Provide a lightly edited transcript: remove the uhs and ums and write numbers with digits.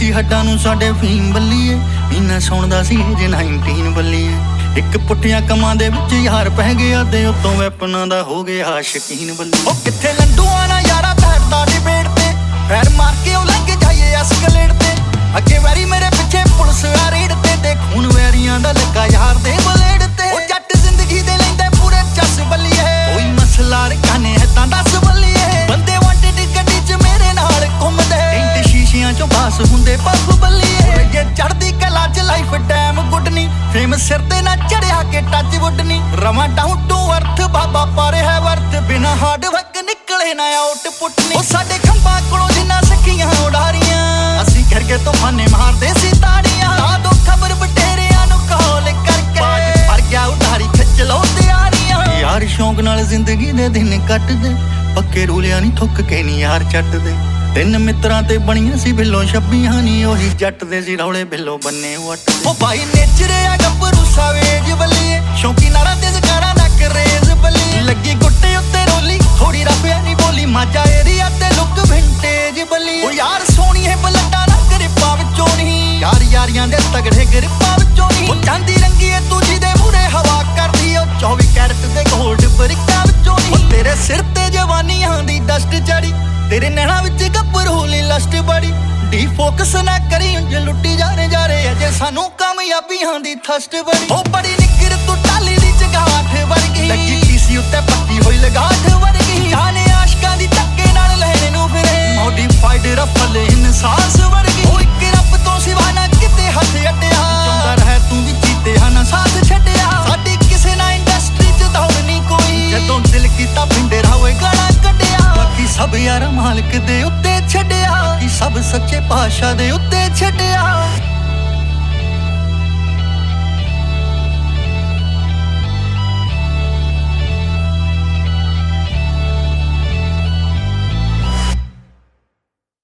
ਸੀ ਹੱਡਾਂ ਨੂੰ ਸਾਡੇ ਫੀਮ ਬੱਲੀਏ ਮਹੀਨਾ ਸੁਣਦਾ ਸੀ ਜੇ 19 ਬੱਲੀਏ ਇੱਕ ਪੁੱਠਿਆਂ ਕੰਮਾਂ ਦੇ ਵਿੱਚ ਯਾਰ ਪੈ ਗਿਆ ਤੇ ਉਤੋਂ ਵੈਪਨਾਂ ਦਾ ਹੋ ਗਿਆ ਸ਼ਕੀਨ ਬੱਲੀ ਉਹ ਕਿੱਥੇ ਲੰਡੂਆਂ ਨਾਲ ਯਾਰਾ ਬੈਠਦਾ ਡਿਬੇਟ ਤੇ ਫੈਰ ਮਾਰ ਕੇ ਉਹ ਲੰਘ ਜਾਈਏ ਐਸਕਲੇਟ ਤੇ ਅੱਗੇ ਵੈਰੀ ਮੇਰੇ ਪਿੱਛੇ ਪੁਲਿਸ ਆ ਰੇਡ ਤੇ ਖੂਨ ਵੈਰੀਆਂ ਦਾ ਲੱਗਾ ਯਾਰ ਦੇ ਬਲੇਡ ਤੇ ਉਹ ਜੱਟ ਜ਼ਿੰਦਗੀ ਦੇ ਲੈਂਦੇ ਪੂਰੇ ਚੱਸ ਬੱਲੀਏ ਕੋਈ ਮਸਲਾ ਰਕਾਨੇ ਹੈ ਤਾਂ ਦੱਸ ਬੱਲੀਏ ਬੰਦੇ ਵਾਂਟਡ ਗੱਡੀ 'ਚ ਮੇਰੇ ਨਾਲ ਘੁੰਮਦੇ ਇੰਟ ਸ਼ੀਸ਼ਿਆਂ 'ਚੋਂ ਪਾਸ ਹੁੰਦੇ ਪੱਫ ਬੱਲੀਏ ਜੇ ਚੜਦੀ ਕਲਾ 'ਚ ਲਾਈਫ ਟਾਈਮ ਗੁੱਡ ਨੀ ਫੇਮ ਸਿਰ ਤੇ ਨਾ ਚੜਿਆ ਕੇ ਟੱਚ ਵੁੱਡ ਨੀ ਰਵਾਂ ਡਾਊਨ ਟੂ ਅਰਥ ਬਾਬਾ ਪਰ ਹੈ ਵਰਤ ਬਿਨਾ ਹਾਰਡ ਵਰਕ ਨਿਕਲੇ ਨਾ ਆਊਟਪੁੱਟ ਨੀ ਉਹ ਸਾਡੇ ਖੰਭਾਂ ਕੋਲੋਂ ਜਿੰਨਾ ਸਖੀਆਂ ਉਡਾਰੀਆਂ ਅਸੀਂ ਕਰਕੇ ਤੂਫਾਨੇ ਮਾਰਦੇ ਸੀ ਤਾੜੀਆਂ ਲਾ ਦੋ ਖਬਰ ਬਟੇਰਿਆਂ ਨੂੰ ਕਾਲ ਕਰਕੇ ਬਾਜ ਭਰ ਗਿਆ ਉਡਾਰੀ ਖਿੱਚ ਲੋ ਤਿਆਰੀਆਂ ਯਾਰ ਸ਼ੌਂਕ ਨਾਲ ਜ਼ਿੰਦਗੀ ਦੇ ਦਿਨ ਕੱਟਦੇ ਪੱਕੇ ਰੂਲਿਆਂ ਨਹੀਂ ਥੁੱਕ ਕੇ ਨਹੀਂ ਯਾਰ ਚੱਟਦੇ ਤਿੰਨ ਮਿੱਤਰਾਂ ਤੇ ਬਣੀਆਂ ਸੀ ਬਿੱਲੋਂ ਛੱਬੀਆਂ ਨੀ ਉਹੀ ਜੱਟ ਦੇ ਸੀ ਰੌਲੇ ਬਿੱਲੋਂ ਬੰਨੇ ਵੱਟ ਉਹ ਬਾਈ ਨੇਚਰ ਆ ਗੱਭਰੂ ਸਾਵੇਜ ਬੱਲੀਏ ਸ਼ੌਂਕੀ ਨਾਰਾ ਤੇ ਜ਼ਕਾਰਾਂ ਦਾ ਕਰੇਜ਼ ਬੱਲੀ ਲੱਗੀ ਗੁੱਟੇ ਉੱਤੇ ਰੋਲੀ ਥੋੜੀ ਰੱਬਿਆ ਨਹੀਂ ਬੋਲੀ ਮਾਝਾ ਏਰੀਆ ਤੇ ਲੁੱਕ ਵਿੰਟੇਜ ਬੱਲੀ ਉਹ ਯਾਰ ਸੋਹਣੀਏ ਬਲੱਡਾ ਨਾ ਗਰਿਪਾਂ ਵਿੱਚੋਂ ਨਹੀਂ ਯਾਰ ਯਾਰੀਆਂ ਦੇ ਤਗੜੇ ਗਰਿਪਾਂ ਵਿੱਚੋਂ ਨਹੀਂ ਉਹ ਚਾਂਦੀ ਰੰਗੀਏ ਤੂੰ ਜਿਹਦੇ ਮੂਹਰੇ ਹਵਾ ਕਰਦੀ ਉਹ 24 ਕੈਰਟ ਦੇ ਗੋਲਡ ਬਰਿਕਾਂ ਵਿੱਚੋਂ ਨਹੀਂ ਤੇਰੇ ਸਿਰ ਤੇ ਜਵਾਨੀਆਂ ਦੀ ਡਸਟ ਚੜੀ ਤੇਰੇ ਨੈਣਾ ਵਿੱਚ ਗੱਭਰੂ ਲਈ ਲਸਟ ਬੜੀ ਡੀ ਫੋਕਸ ਨਾ ਕਰੀ ਉਂਝ ਲੁੱਟੀ ਜਾ ਰਹੇ ਅਜੇ ਸਾਨੂੰ ਕਾਮਯਾਬੀਆਂ ਦੀ ਥਸਟ ਬੜੀ ਉਹ ਬੜੀ ਨਿੱਗਰ ਤੂੰ ਟਾਲੀ ਦੀ ਜਗਾਠ ਵਰਗੀ ਲੱਗੀ ਟੀਸੀ ਉੱਤੇ ਪੱਕੀ ਹੋਈ ਲਗਾਠ ਵਰਗੀ ਜਾਨੇ ਆਸ਼ਕਾਂ ਦੀ ਧੱਕੇ ਨਾਲ ਲੈਣੇ ਨੂੰ ਫਿਰੇ ਮੋਡੀਫਾਈਡ ਰਫਲ ਇਨਸਾਸ ਵਰਗੀ ਉਹ ਇੱਕ ਰੱਬ ਤੋਂ ਸਿਵਾ ਨਾ ਕਿਤੇ ਹੱਥ ਅੱਡਿਆ ਚਾਹੁੰਦਾ ਰਹਿ ਤੂੰ ਵੀ ਚੀਤੇ ਨਾ ਸਾਥ ਛੱਡਿਆ ਸਾਡੀ ਕਿਸੇ ਨਾ ਇੰਡਸਟਰੀ 'ਚ ਦੌੜ ਨਹੀਂ ਕੋਈ ਜਦੋਂ ਦਿਲ ਕੀਤਾ ਪਿੰਡੇ ਹੋਏ ਗਾਣਾ ਕੱਢਿਆ ਬਾਕੀ ਸਭ ਯਾਰ ਮਾਲਕ ਦੇ ਉੱਤੇ ਛੱਡਿਆ ਕਿ ਸਭ ਸੱਚੇ ਪਾਤਸ਼ਾਹ ਦੇ ਉੱਤੇ ਛੱਡਿਆ